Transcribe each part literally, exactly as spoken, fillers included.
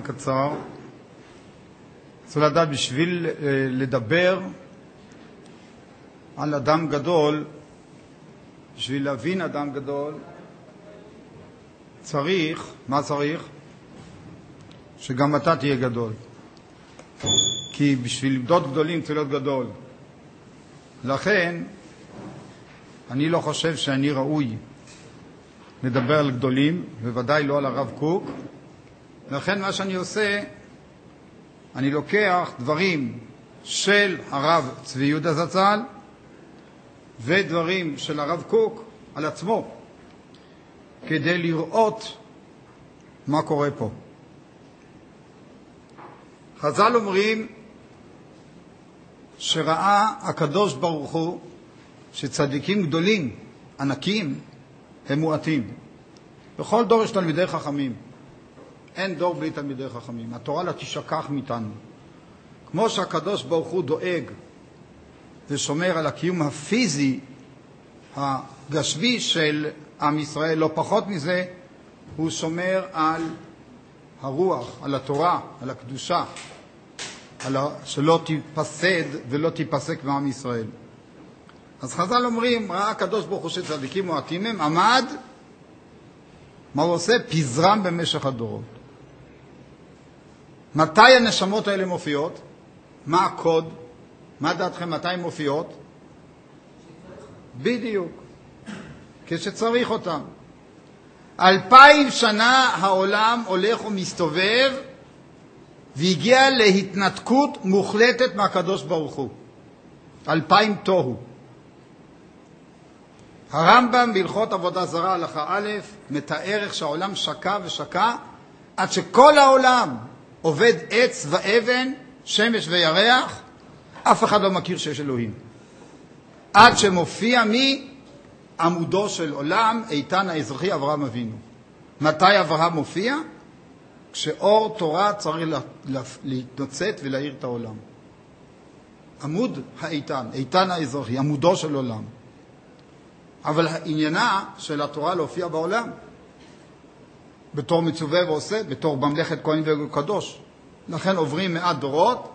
קצר. צריך לדעת, בשביל לדבר על אדם גדול, בשביל להבין אדם גדול, צריך, מה צריך? שגם אתה תהיה גדול. כי בשביל למדוד גדולים צריך להיות גדול. לכן, אני לא חושב שאני ראוי לדבר על גדולים, בוודאי לא על הרב קוק. לכן מה שאני עושה, אני לוקח דברים של הרב צבי יהודה זצ"ל ודברים של הרב קוק על עצמו, כדי לראות מה קורה פה. חז"ל אומרים שראה הקדוש ברוך הוא שצדיקים גדולים, ענקים, הם מועטים. בכל דור יש תלמידי חכמים. אין דור בלי תלמידי חכמים. התורה לא תשכח מאיתנו. כמו שהקדוש ברוך הוא דואג ושומר על הקיום הפיזי, הגשמי של עם ישראל, לא פחות מזה, הוא שומר על הרוח, על התורה, על הקדושה, על ה... שלא תיפסד ולא תיפסק מעם ישראל. אז חז"ל אומרים, ראה הקדוש ברוך הוא שצדיקים מועטים הם, עמד, מה הוא עושה? פזרם במשך הדורות. מתי הנשמות האלה מופיעות? מה הקוד? מה דעתכם מתי הן מופיעות? בדיוק. כשצריך אותם. אלפיים שנה העולם הולך ומסתובב, והגיע להתנתקות מוחלטת מהקדוש ברוך הוא. אלפיים תוהו. הרמב"ם בהלכות עבודה זרה הלכה א' מתאר איך שהעולם שקע ושקע, עד שכל העולם עובד עץ ואבן, שמש וירח, אף אחד לא מכיר שיש אלוהים. עד שמופיע מי? עמודו של עולם, איתן האזרחי אברהם אבינו. מתי אברהם מופיע? כשאור תורה צריך להתנוצץ ולהאיר את העולם. עמוד האיתן, איתן האזרחי, עמודו של עולם. אבל העניינה של התורה להופיע בעולם, בתור מצווה ועושה, בתור ממלכת כהן וקדוש. לכן עוברים מעט דורות,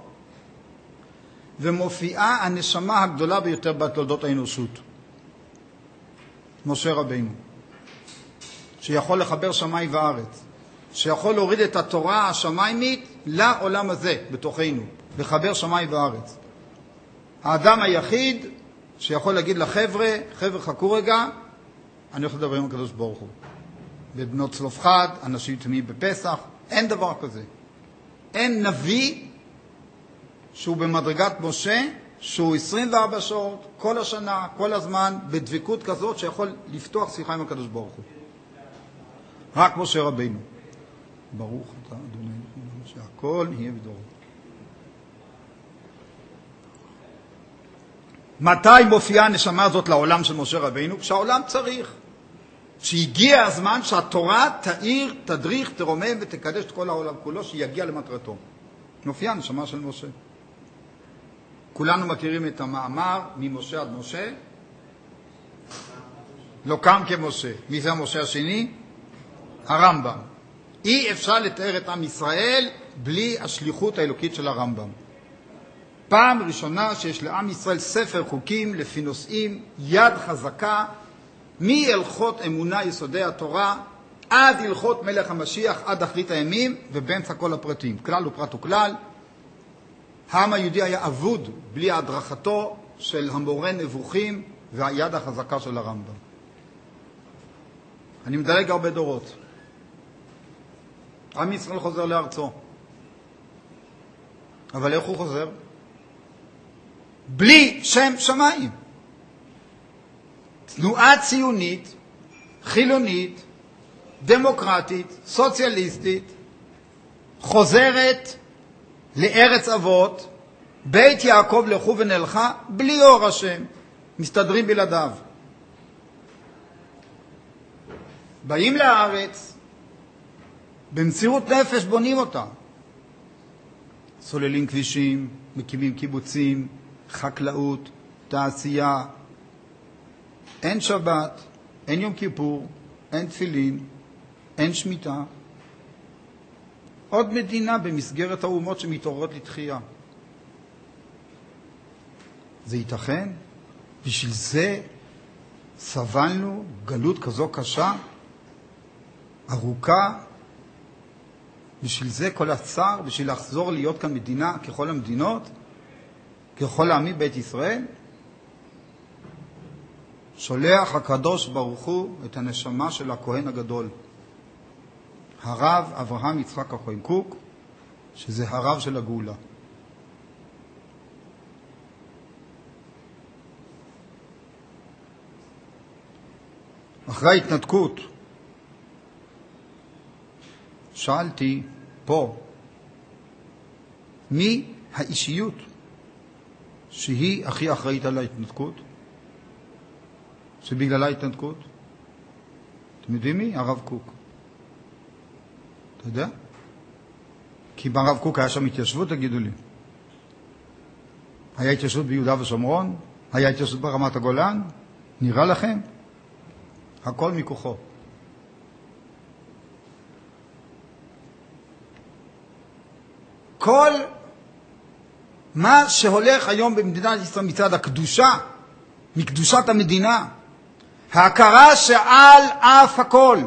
ומופיעה הנשמה הגדולה ביותר בתולדות האנושות. משה רבינו, שיכול לחבר שמיים וארץ, שיכול להוריד את התורה השמיימית לעולם הזה, בתוכנו, לחבר שמיים וארץ. האדם היחיד שיכול להגיד לחבר'ה, חבר'ה חכו רגע, אני הולך לדבר עם הקדוש ברוך הוא. בבנות צלופחד, אנשים תמימים בפסח, אין דבר כזה. אין נביא שהוא במדרגת משה, שהוא עשרים וארבע שעות, כל השנה, כל הזמן, בדבקות כזאת שיכול לפתוח שיחה עם הקדוש ברוך הוא. רק משה רבינו. ברוך אתה, אדוני, שהכל יהיה בדורו. מתי מופיעה הנשמה הזאת לעולם של משה רבינו? כשהעולם צריך. שהגיע הזמן שהתורה תאיר, תדריך, תרומם ותקדש את כל העולם כולו, שיגיע למטרתו. מופיעה הנשמה של משה. כולנו מכירים את המאמר ממשה עד משה. לא קם כמשה. מי זה המשה השני? הרמב"ם. אי אפשר לתאר את עם ישראל בלי השליחות האלוקית של הרמב"ם. פעם ראשונה שיש לעם ישראל ספר חוקים לפי נושאים, יד חזקה, מהלכות אמונה יסודי התורה, עד הלכות מלך המשיח, עד אחרית הימים, ובאמצע כל הפרטים. כלל ופרט וכלל. העם היהודי היה אבוד בלי הדרכתו של המורה נבוכים והיד החזקה של הרמב"ם. אני מדלג הרבה דורות. עם ישראל חוזר לארצו. אבל איך הוא חוזר? בלי שם שמיים. תנועה ציונית, חילונית, דמוקרטית, סוציאליסטית, חוזרת לארץ אבות, בית יעקב לכו ונלכה, בלי אור השם, מסתדרים בלעדיו. באים לארץ, במסירות נפש בונים אותה. סוללים כבישים, מקימים קיבוצים, חקלאות, תעשייה. אין שבת, אין יום כיפור, אין תפילין, אין שמיטה. עוד מדינה במסגרת האומות שמתעוררות לתחייה. זה ייתכן? בשביל זה סבלנו גלות כזו קשה, ארוכה, בשביל זה כל הצער, בשביל לחזור להיות כאן מדינה ככל המדינות, ככל העמים בית ישראל. שולח הקדוש ברוך הוא את הנשמה של הכהן הגדול, הרב אברהם יצחק הכהן קוק, שזה הרב של הגאולה. אחרי ההתנתקות שאלתי פה, מי האישיות שהיא הכי אחראית על ההתנתקות? שבגללה ההתנתקות? אתם יודעים מי? הרב קוק. אתה יודע? כי ברב קוק היה שם התיישבות, תגידו לי. היה התיישבות ביהודה ושומרון? היה התיישבות ברמת הגולן? נראה לכם? הכל מכוחו. כל מה שהולך היום במדינת ישראל מצד הקדושה, מקדושת המדינה, ההכרה שעל אף הכל,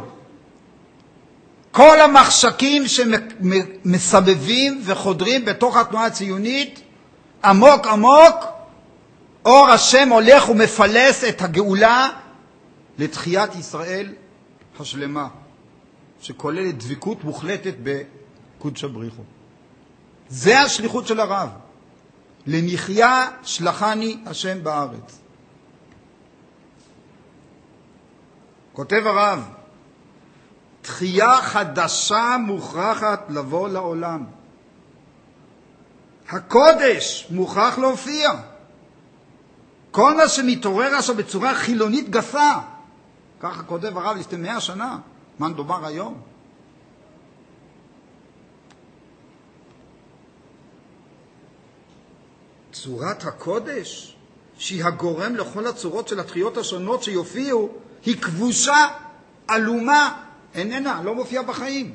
כל המחשקים שמסבבים וחודרים בתוך התנועה הציונית, עמוק עמוק, אור השם הולך ומפלס את הגאולה לתחיית ישראל השלמה, שכוללת דבקות מוחלטת בקודש הבריחו. זה השליחות של הרב. למחיה שלחני השם בארץ. כותב הרב, תחייה חדשה מוכרחת לבוא לעולם. הקודש מוכרח להופיע. כל מה שמתעורר עכשיו בצורה חילונית גסה, ככה כותב הרב לפני מאה שנה, מה מדובר היום? צורת הקודש, שהיא הגורם לכל הצורות של התחיות השונות שיופיעו, היא כבושה, אלומה, איננה, לא מופיעה בחיים.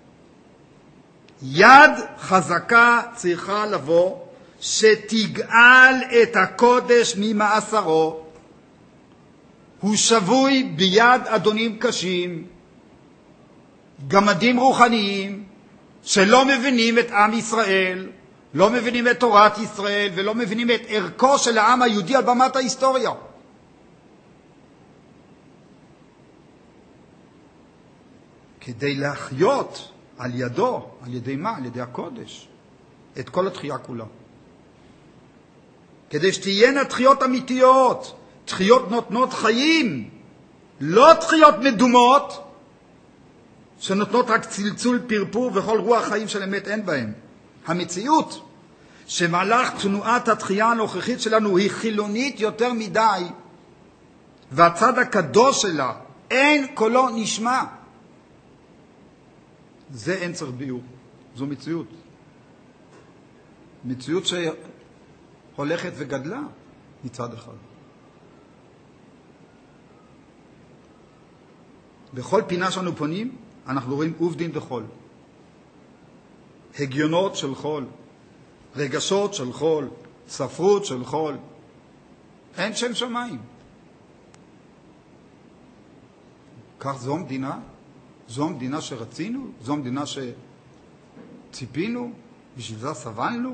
יד חזקה צריכה לבוא, שתגאל את הקודש ממאסרו. הוא שבוי ביד אדונים קשים, גמדים רוחניים, שלא מבינים את עם ישראל, לא מבינים את תורת ישראל, ולא מבינים את ערכו של העם היהודי על במת ההיסטוריה. כדי להחיות על ידו, על ידי מה? על ידי הקודש, את כל התחייה כולה. כדי שתהיינה תחיות אמיתיות, תחיות נותנות חיים, לא תחיות מדומות, שנותנות רק צלצול פרפור וכל רוח חיים של אמת אין בהם. המציאות שמהלך תנועת התחייה הנוכחית שלנו היא חילונית יותר מדי, והצד הקדוש שלה אין קולו נשמע. זה אין צריך ביור. זו מציאות. מציאות שהולכת וגדלה מצד אחד. בכל פינה שאנו פונים, אנחנו רואים עובדין דחול. הגיונות של חול, רגשות של חול, ספרות של חול. אין שם שמיים. כך זו המדינה? זו המדינה שרצינו? זו המדינה שציפינו? בשביל זה סבלנו?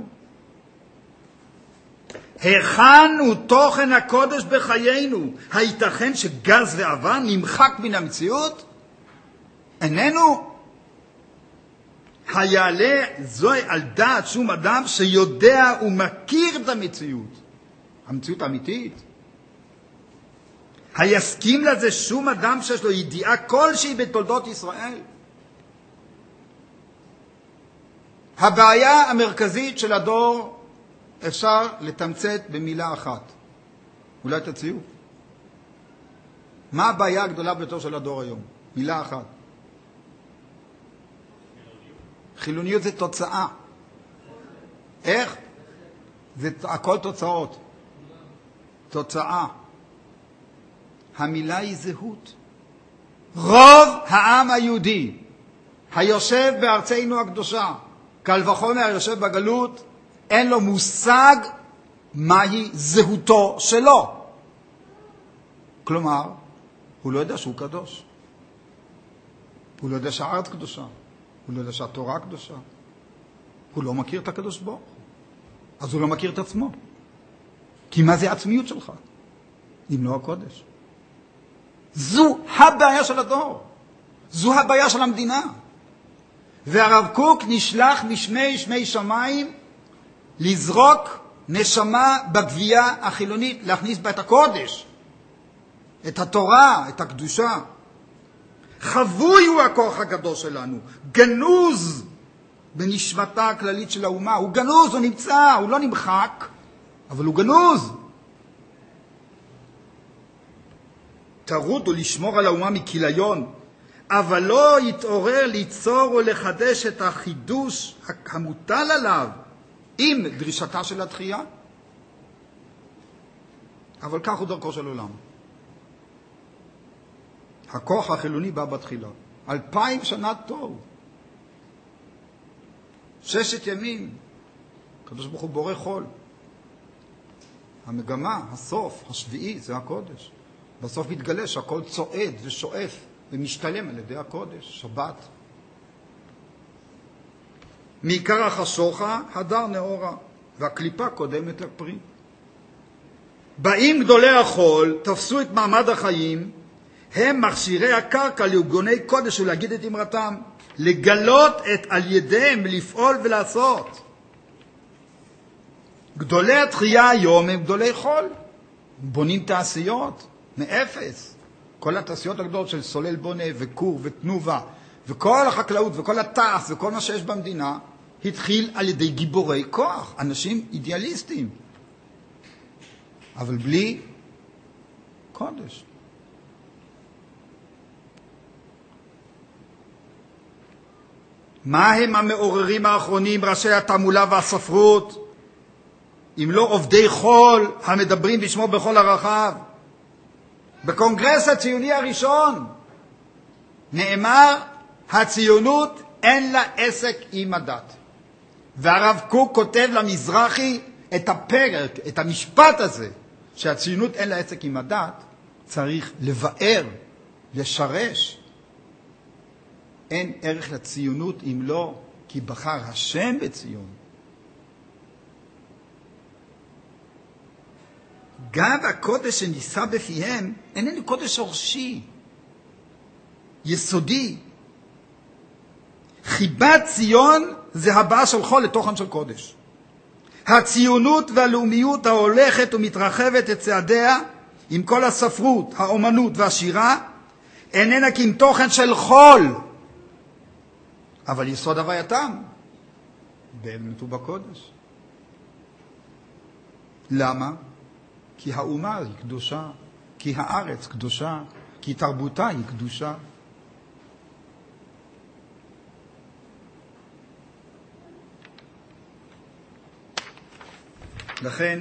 היכן הוא תוכן הקודש בחיינו? הייתכן שגז ועבר נמחק מן המציאות? איננו. היעלה זוהי על דעת שום אדם שיודע ומכיר את המציאות, המציאות האמיתית. היסכים לזה שום אדם שיש לו ידיעה כלשהי בתולדות ישראל. הבעיה המרכזית של הדור אפשר לתמצת במילה אחת. אולי תציעו. מה הבעיה הגדולה ביותר של הדור היום? מילה אחת. חילוניות זה תוצאה. איך? זה הכל תוצאות. תוצאה. המילה היא זהות. רוב העם היהודי, היושב בארצנו הקדושה, קל וחומר היושב בגלות, אין לו מושג מהי זהותו שלו. כלומר, הוא לא יודע שהוא קדוש. הוא לא יודע שהארץ קדושה. הוא לא יודע שהתורה קדושה. הוא לא מכיר את הקדוש ברוך הוא. אז הוא לא מכיר את עצמו. כי מה זה העצמיות שלך? אם לא הקודש. זו הבעיה של הדור. זו הבעיה של המדינה. והרב קוק נשלח משמי שמי שמיים לזרוק נשמה בגבייה החילונית, להכניס בה את הקודש, את התורה, את הקדושה. חבוי הוא הכוח הקדוש שלנו, גנוז בנשמתה הכללית של האומה. הוא גנוז, הוא נמצא, הוא לא נמחק, אבל הוא גנוז. תרוד ולשמור על האומה מכיליון, אבל לא יתעורר ליצור ולחדש את החידוש המוטל עליו עם דרישתה של התחייה. אבל כך הוא דרכו של עולם. הכוח החילוני בא בתחילה. אלפיים שנה תוהו. ששת ימים. הקדוש ברוך הוא בורא חול. המגמה, הסוף, השביעי, זה הקודש. בסוף מתגלה שהכל צועד ושואף ומשתלם על ידי הקודש, שבת. מעיקר החשוכה, הדר נאורה, והקליפה קודמת לפרי. באים גדולי החול, תפסו את מעמד החיים, הם מכשירי הקרקע לארגוני קודש ולהגיד את אמרתם, לגלות את על ידיהם, לפעול ולעשות. גדולי התחייה היום הם גדולי חול, בונים תעשיות מאפס. כל התעשיות הגדולות של סולל בונה וקור ותנובה, וכל החקלאות וכל התעש וכל מה שיש במדינה, התחיל על ידי גיבורי כוח, אנשים אידיאליסטים. אבל בלי קודש. מה הם המעוררים האחרונים, ראשי התעמולה והספרות, אם לא עובדי חול המדברים בשמו בכל הרחב? בקונגרס הציוני הראשון נאמר, הציונות אין לה עסק עם הדת. והרב קוק כותב למזרחי את הפרק, את המשפט הזה, שהציונות אין לה עסק עם הדת, צריך לבאר, לשרש. אין ערך לציונות אם לא, כי בחר השם בציון. גם הקודש שניסה בפיהם איננו קודש שורשי, יסודי. חיבת ציון זה הבאה של חול לתוכן של קודש. הציונות והלאומיות ההולכת ומתרחבת את צעדיה, עם כל הספרות, האומנות והשירה, איננה כי עם תוכן של חול, אבל יסוד הווייתם באמת הוא בקודש. למה? כי האומה היא קדושה, כי הארץ קדושה, כי תרבותה היא קדושה. לכן,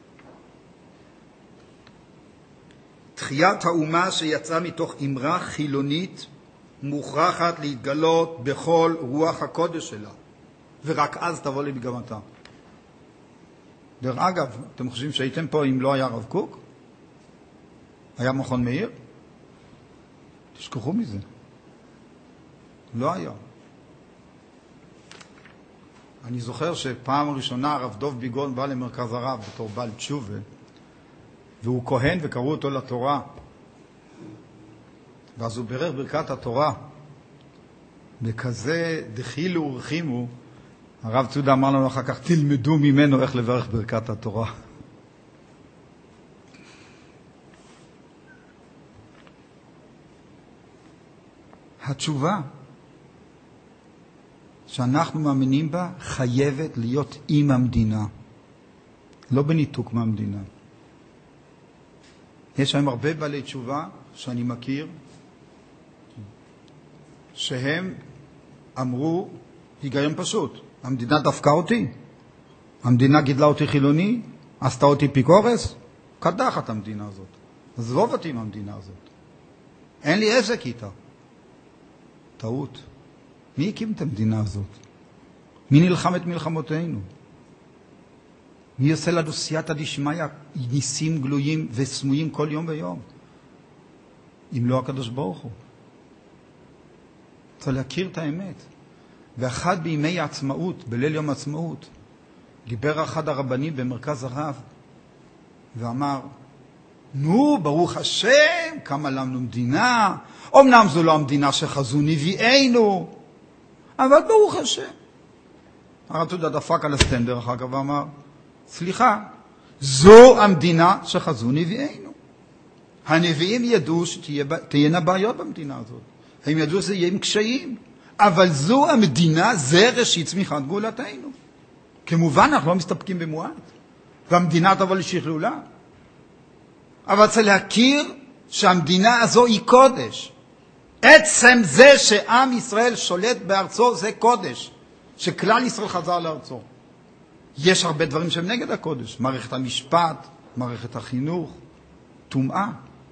תחיית האומה שיצאה מתוך אמרה חילונית מוכרחת להתגלות בכל רוח הקודש שלה, ורק אז תבוא למגמתה. דרך אגב, אתם חושבים שהייתם פה אם לא היה רב קוק? היה מכון מאיר? תשכחו מזה. לא היה. אני זוכר שפעם הראשונה הרב דוב ביגון בא למרכז הרב בתור בעל תשובה, והוא כהן וקראו אותו לתורה. ואז הוא בירך ברכת התורה. בכזה דחילו ורחימו, הרב צודה אמר לנו אחר כך, תלמדו ממנו איך לברך ברכת התורה. התשובה שאנחנו מאמינים בה חייבת להיות עם המדינה, לא בניתוק מהמדינה. יש היום הרבה בעלי תשובה שאני מכיר, שהם אמרו היגיון פשוט, המדינה דפקה אותי, המדינה גידלה אותי חילוני, עשתה אותי פיקורס, קדח את המדינה הזאת, עזבוב אותי עם המדינה הזאת, אין לי עסק איתה. טעות. מי הקים את המדינה הזאת? מי נלחם את מלחמותינו? מי עושה לנו סייעתא דשמיא, ניסים גלויים וסמויים כל יום ויום? אם לא הקדוש ברוך הוא. צריך להכיר את האמת. ואחד בימי העצמאות, בליל יום העצמאות, דיבר אחד הרבנים במרכז הרב, ואמר, נו, ברוך השם, קמה לנו מדינה, אמנם זו לא המדינה שחזו נביאינו, אבל ברוך השם. הרב תודה דפק על הסטנדר אחר כך ואמר, סליחה, זו המדינה שחזו נביאינו. הנביאים ידעו שתהיינה בעיות במדינה הזאת. הם ידעו שזה יהיה עם קשיים. אבל זו המדינה, זה ראשית צמיחת גאולתנו. כמובן, אנחנו לא מסתפקים במועט. והמדינה תבוא לשכלולה. אבל צריך להכיר שהמדינה הזו היא קודש. עצם זה שעם ישראל שולט בארצו זה קודש. שכלל ישראל חזר לארצו. יש הרבה דברים שהם נגד הקודש. מערכת המשפט, מערכת החינוך, טומאה.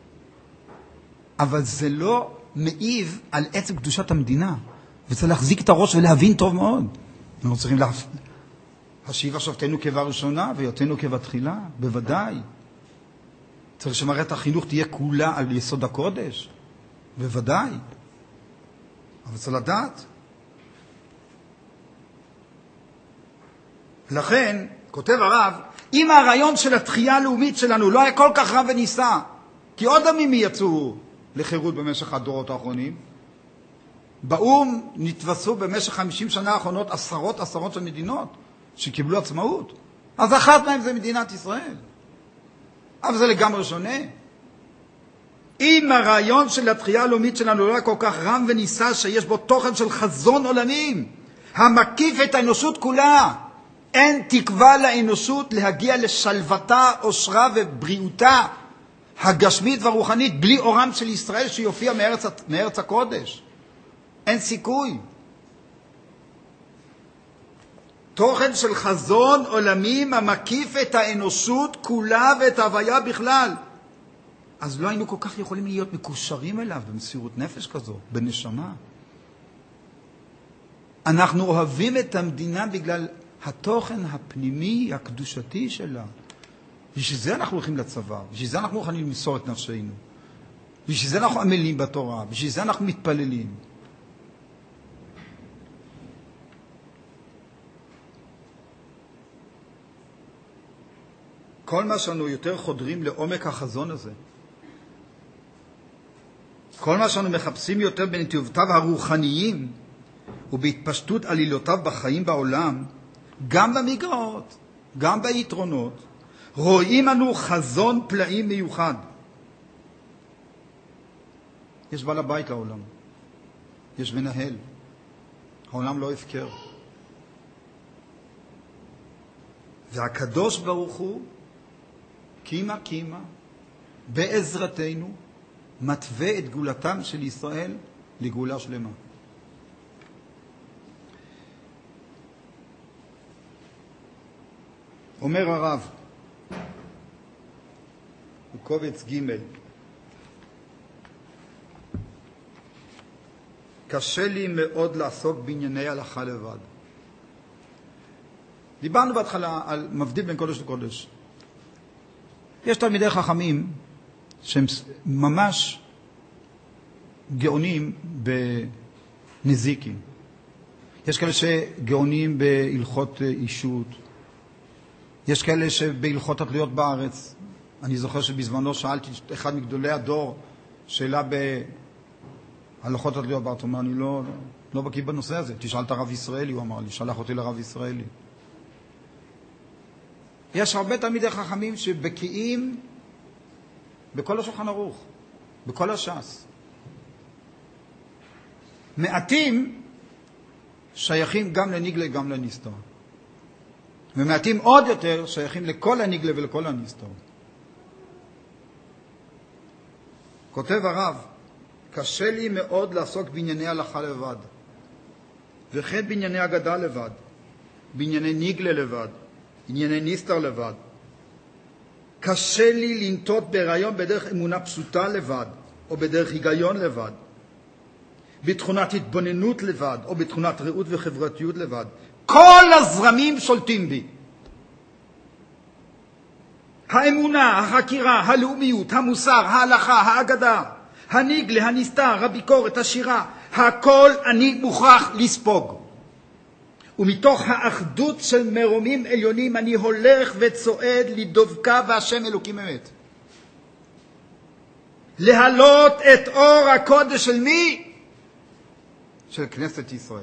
אבל זה לא מעיב על עצם קדושת המדינה. וצריך להחזיק את הראש ולהבין טוב מאוד. אנחנו צריכים להפ... השיבה שבתנו כבה ראשונה ויותנו כבה תחילה, בוודאי. צריך שמערכת החינוך תהיה כולה על יסוד הקודש, בוודאי. אבל צריך לדעת. לכן, כותב הרב, אם הרעיון של התחייה הלאומית שלנו לא היה כל כך רב וניסה, כי עוד עמים יצאו לחירות במשך הדורות האחרונים, באום נתווספו במשך חמישים שנה האחרונות עשרות עשרות של מדינות שקיבלו עצמאות. אז אחת מהן זה מדינת ישראל. אבל זה לגמרי שונה. אם הרעיון של התחייה הלאומית שלנו לא היה כל כך רם וניסה שיש בו תוכן של חזון עולמים, המקיף את האנושות כולה, אין תקווה לאנושות להגיע לשלוותה, אושרה ובריאותה הגשמית והרוחנית בלי אורם של ישראל שיופיע מארץ, מארץ הקודש. אין סיכוי. תוכן של חזון עולמים המקיף את האנושות כולה ואת ההוויה בכלל. אז לא היינו כל כך יכולים להיות מקושרים אליו במסירות נפש כזו, בנשמה. אנחנו אוהבים את המדינה בגלל התוכן הפנימי, הקדושתי שלה. בשביל זה אנחנו הולכים לצבא, בשביל זה אנחנו מוכנים למסור את נפשנו. בשביל זה אנחנו עמלים בתורה, בשביל זה אנחנו מתפללים. כל מה שאנו יותר חודרים לעומק החזון הזה, כל מה שאנו מחפשים יותר בנתיבותיו הרוחניים ובהתפשטות עלילותיו בחיים בעולם, גם במגרעות, גם ביתרונות, רואים אנו חזון פלאים מיוחד. יש בעל הבית לעולם, יש מנהל, העולם לא הפקר. והקדוש ברוך הוא קימה קימה בעזרתנו מתווה את גאולתם של ישראל לגאולה שלמה. אומר הרב בקובץ ג' קשה לי מאוד לעסוק בענייני הלכה לבד. דיברנו בהתחלה על מבדיל בין קודש לקודש. יש תלמידי חכמים שהם ממש גאונים בנזיקים. יש כאלה שגאונים בהלכות אישות. יש כאלה שבהלכות התלויות בארץ. אני זוכר שבזמנו שאלתי אחד מגדולי הדור שאלה בהלכות התלויות בארץ. הוא אומר, אני לא, לא, לא בקיא בנושא הזה. תשאל את הרב ישראלי, הוא אמר לי. שלח אותי לרב ישראלי. יש הרבה תלמידי חכמים שבקיאים בכל השולחן ערוך, בכל הש"ס. מעטים שייכים גם לניגלה גם לנסתר. ומעטים עוד יותר שייכים לכל הניגלה ולכל הנסתר. כותב הרב, קשה לי מאוד לעסוק בענייני הלכה לבד, וכן בענייני אגדה לבד, בענייני ניגלה לבד, ענייני נסתר לבד. קשה לי לנטות ברעיון בדרך אמונה פשוטה לבד, או בדרך היגיון לבד. בתכונת התבוננות לבד, או בתכונת ראות וחברתיות לבד. כל הזרמים שולטים בי. האמונה, החקירה, הלאומיות, המוסר, ההלכה, האגדה, הניגלה, הנסתר, הביקורת, השירה, הכל אני מוכרח לספוג. ומתוך האחדות של מרומים עליונים אני הולך וצועד לדבקה בהשם אלוקים אמת. להעלות את אור הקודש של מי? של כנסת ישראל.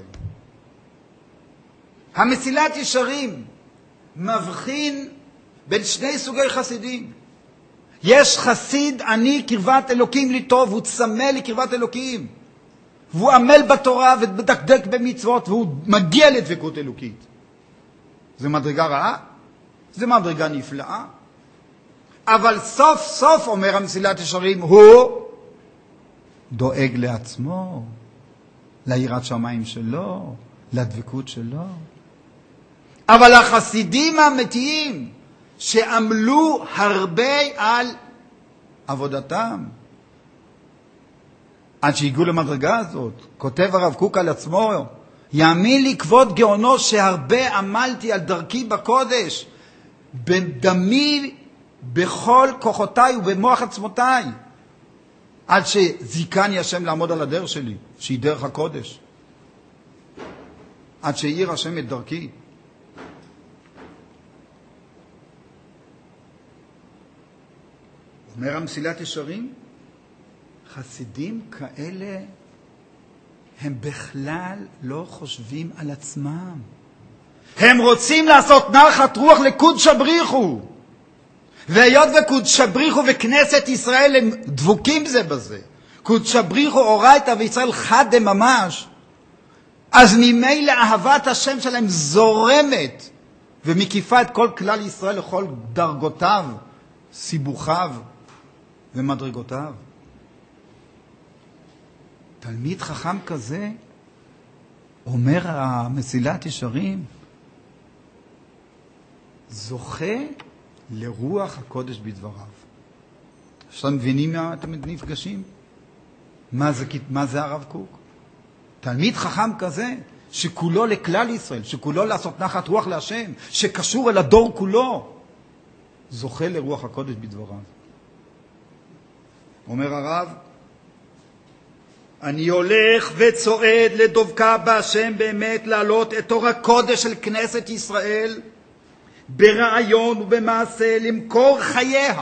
המסילת ישרים מבחין בין שני סוגי חסידים. יש חסיד אני קרבת אלוקים לי טוב, הוא צמא לקרבת אלוקים, והוא עמל בתורה ומדקדק במצוות, והוא מגיע לדבקות אלוקית. זה מדרגה רעה? זה מדרגה נפלאה. אבל סוף סוף, אומר המסילת ישרים, הוא דואג לעצמו, ליראת שמיים שלו, לדבקות שלו. אבל החסידים האמיתיים שעמלו הרבה על עבודתם, עד שהגיעו למדרגה הזאת, כותב הרב קוק על עצמו, יאמין לי כבוד גאונו שהרבה עמלתי על דרכי בקודש, בדמי, בכל כוחותיי ובמוח עצמותיי, עד שזיקני השם לעמוד על הדרך שלי, שהיא דרך הקודש, עד שהאיר השם את דרכי. אומר המסילת ישרים, חסידים כאלה הם בכלל לא חושבים על עצמם. הם רוצים לעשות נחת רוח לקודש בריחו. והיות וקודש בריחו וכנסת ישראל הם דבוקים זה בזה. קודש בריחו אורייתא וישראל חד הם ממש. אז ממילא אהבת השם שלהם זורמת ומקיפה את כל כלל ישראל לכל דרגותיו, סיבוכיו ומדרגותיו. תלמיד חכם כזה, אומר המסילת ישרים, זוכה לרוח הקודש בדבריו. עכשיו מבינים מה אתם נפגשים? מה זה, מה זה הרב קוק? תלמיד חכם כזה, שכולו לכלל ישראל, שכולו לעשות נחת רוח להשם, שקשור אל הדור כולו, זוכה לרוח הקודש בדבריו. אומר הרב, אני הולך וצועד לדבקה בהשם באמת, לעלות את אור הקודש של כנסת ישראל, ברעיון ובמעשה, למכור חייה.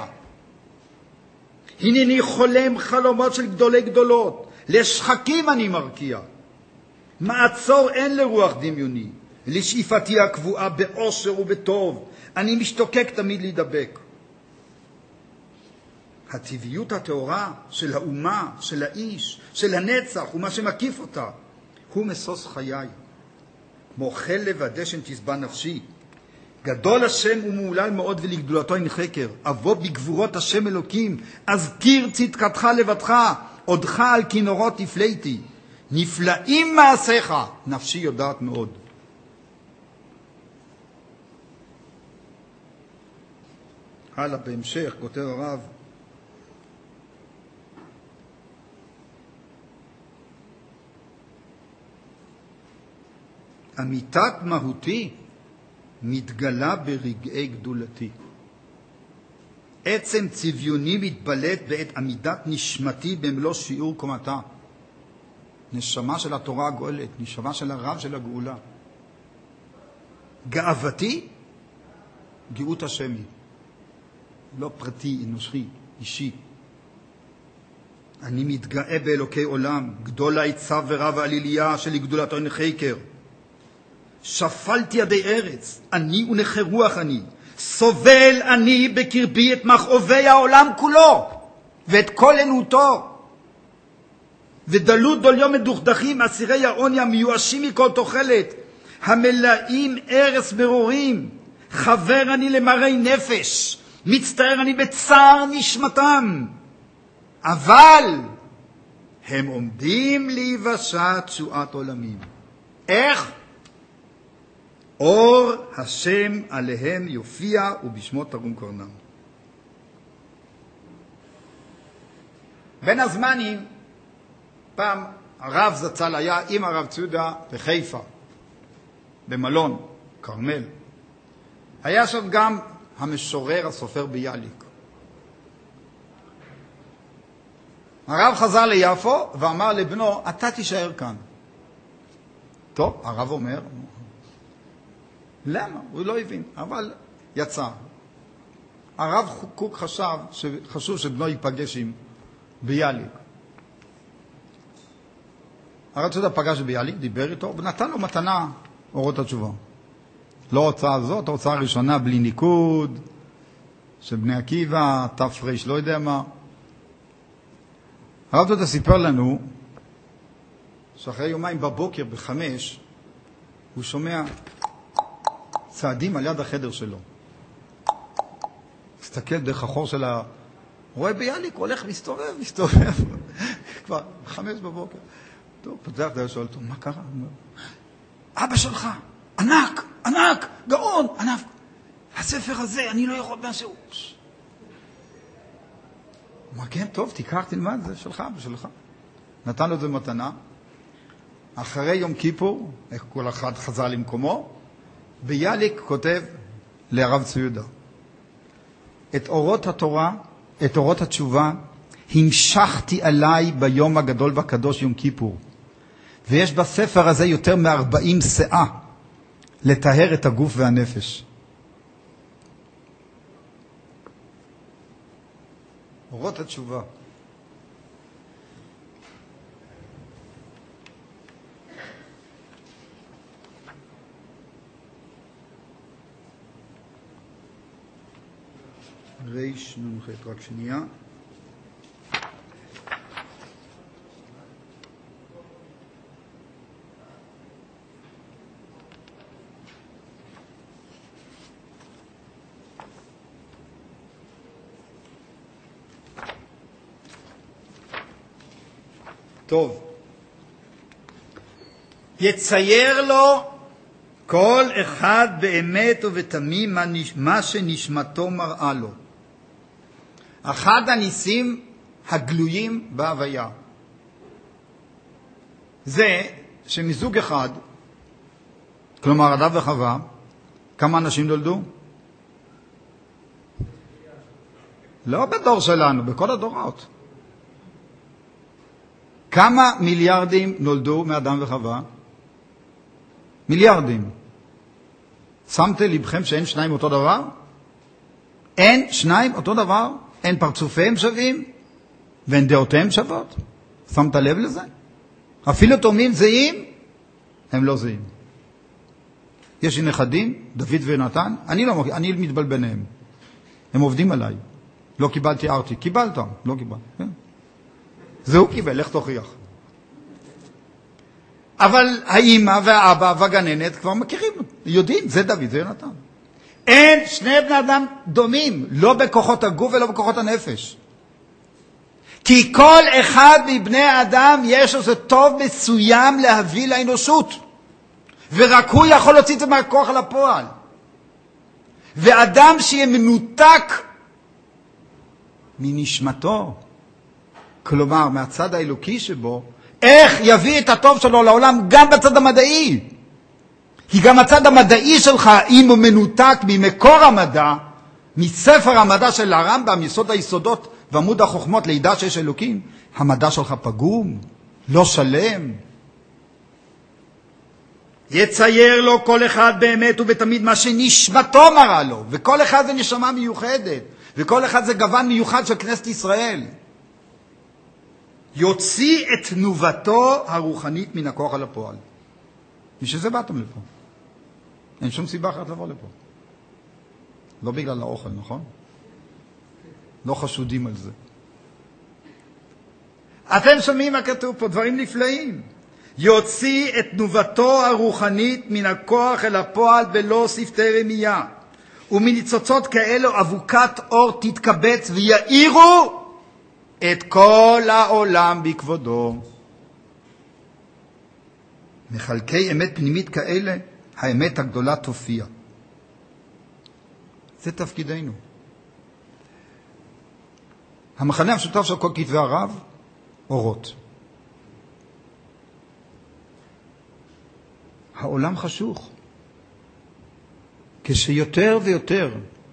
הנני חולם חלומות של גדולי גדולות, לשחקים אני מרקיע. מעצור אין לרוח דמיוני, לשאיפתי הקבועה באושר ובטוב, אני משתוקק תמיד להידבק. הטבעיות התאורה של האומה, של האיש, של הנצח ומה שמקיף אותה, הוא מסוס חיי. כמו חלב הדשן תשבע נפשי. גדול השם ומעולל מאוד ולגדולתו אין חקר. אבוא בגבורות השם אלוקים, אזכיר צדקתך לבדך, עודך על כינורות תפלאתי. נפלאים מעשיך, נפשי יודעת מאוד. הלאה בהמשך, כותב הרב, אמיתת מהותי מתגלה ברגעי גדולתי. עצם צביוני מתבלט בעת עמידת נשמתי במלוא שיעור קומתה. נשמה של התורה הגואלת, נשמה של הרב של הגאולה. גאוותי, גאות השמי. לא פרטי, אנושי, אישי. אני מתגאה באלוקי עולם, גדול העצב ורב העליליה של גדולתו אין חקר. שפלתי ידי ארץ, אני ונכה רוח אני, סובל אני בקרבי את מכאובי העולם כולו, ואת כל ענותו, ודלו דוליו מדוכדכים, אסירי העוני המיואשים מכל תוחלת, המלאים ארץ ברורים, חבר אני למראי נפש, מצטער אני בצער נשמתם, אבל הם עומדים להיוושע תשועת עולמים. איך? אור השם עליהם יופיע ובשמו תרום קרנם. בין הזמנים, פעם הרב זצ"ל היה עם הרב ציודה בחיפה, במלון, כרמל. היה שם גם המשורר, הסופר ביאליק. הרב חזר ליפו ואמר לבנו, אתה תישאר כאן. טוב, הרב אומר, למה? הוא לא הבין, אבל יצא. הרב קוק חשב, חשוב שבנו ייפגש עם ביאליק. הרב ציודה פגש ביאליק, דיבר איתו, ונתן לו מתנה אורות התשובה. לא הוצאה הזאת, ההוצאה הראשונה בלי ניקוד, של בני עקיבא, תפרש, לא יודע מה. הרב ציודה סיפר לנו, שאחרי יומיים בבוקר, בחמש, הוא שומע צעדים על יד החדר שלו. מסתכל דרך החור של ה... רואה ביאליק, הולך, מסתובב, מסתובב. כבר חמש בבוקר. טוב, פתח די, שואל אותו, מה קרה? אבא שלך, ענק, ענק, גאון, ענק. הספר הזה, אני לא יכול משהו. הוא אומר, כן, טוב, תיקח, תלמד, זה שלך, אבא שלך. נתן לו את זה מתנה. אחרי יום כיפור, איך כל אחד חזר למקומו, ביאליק כותב לרב ציודה, את אורות התורה, את אורות התשובה, המשכתי עליי ביום הגדול והקדוש יום כיפור. ויש בספר הזה יותר מ-ארבעים שאה לטהר את הגוף והנפש. אורות התשובה. ריש נונחת, רק שנייה. טוב. יצייר לו כל אחד באמת ובתמים מה שנשמתו מראה לו. אחד הניסים הגלויים בהוויה זה שמזוג אחד, כלומר אדם וחווה, כמה אנשים נולדו? לא בדור שלנו, בכל הדורות. כמה מיליארדים נולדו מאדם וחווה? מיליארדים. שמתם לבכם שאין שניים אותו דבר? אין שניים אותו דבר? אין פרצופיהם שווים? ואין דעותיהם שוות? שמת לב לזה? אפילו תאומים זהים, הם לא זהים. יש לי נכדים, דוד ונתן, אני לא אני מתבל ביניהם. הם עובדים עליי. לא קיבלתי ארתי. קיבלת, לא קיבל. כן? זה הוא קיבל, לך תוכיח. אבל האמא והאבא והגננת כבר מכירים, יודעים, זה דוד, זה יונתן. אין שני בני אדם דומים, לא בכוחות הגוף ולא בכוחות הנפש. כי כל אחד מבני האדם יש איזה טוב מסוים להביא לאנושות. ורק הוא יכול להוציא את זה מהכוח על הפועל. ואדם שיהיה מנותק מנשמתו, כלומר מהצד האלוקי שבו, איך יביא את הטוב שלו לעולם גם בצד המדעי? כי גם הצד המדעי שלך, אם הוא מנותק ממקור המדע, מספר המדע של הרמב"ם, יסוד היסודות ועמוד החוכמות לידע שיש אלוקים, המדע שלך פגום, לא שלם. יצייר לו כל אחד באמת ובתמיד מה שנשמתו מראה לו, וכל אחד זה נשמה מיוחדת, וכל אחד זה גוון מיוחד של כנסת ישראל. יוציא את תנובתו הרוחנית מן הכוח על הפועל. משזה באתם לפה. אין שום סיבה אחת לבוא לפה. לא בגלל האוכל, נכון? לא חשודים על זה. אתם שומעים מה כתוב פה? דברים נפלאים. יוציא את תנובתו הרוחנית מן הכוח אל הפועל בלא שפתי רמייה. ומניצוצות כאלו אבוקת אור תתקבץ ויעירו את כל העולם בכבודו. מחלקי אמת פנימית כאלה, האמת הגדולה תופיע. זה תפקידנו. המחנה המשותף של כל כתבי הרב, אורות. העולם חשוך. כשיותר ויותר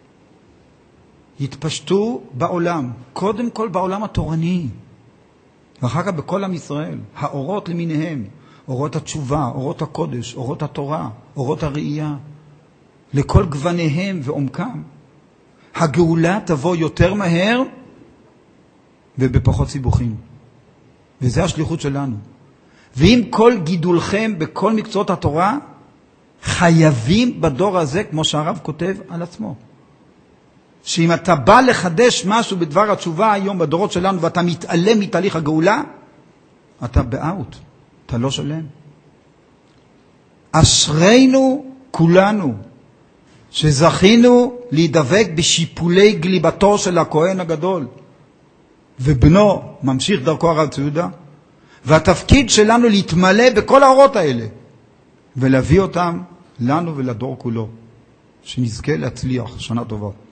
יתפשטו בעולם, קודם כל בעולם התורני, ואחר כך בכל עם ישראל, האורות למיניהם, אורות התשובה, אורות הקודש, אורות התורה, אורות הראייה, לכל גווניהם ועומקם, הגאולה תבוא יותר מהר ובפחות סיבוכים. וזה השליחות שלנו. ואם כל גידולכם בכל מקצועות התורה, חייבים בדור הזה, כמו שהרב כותב על עצמו, שאם אתה בא לחדש משהו בדבר התשובה היום בדורות שלנו, ואתה מתעלם מתהליך הגאולה, אתה באוט, אתה לא שלם. אשרינו כולנו, שזכינו להידבק בשיפולי גליבתו של הכהן הגדול, ובנו ממשיך דרכו הרב צבי, והתפקיד שלנו להתמלא בכל האורות האלה, ולהביא אותם לנו ולדור כולו, שנזכה להצליח. שנה טובה.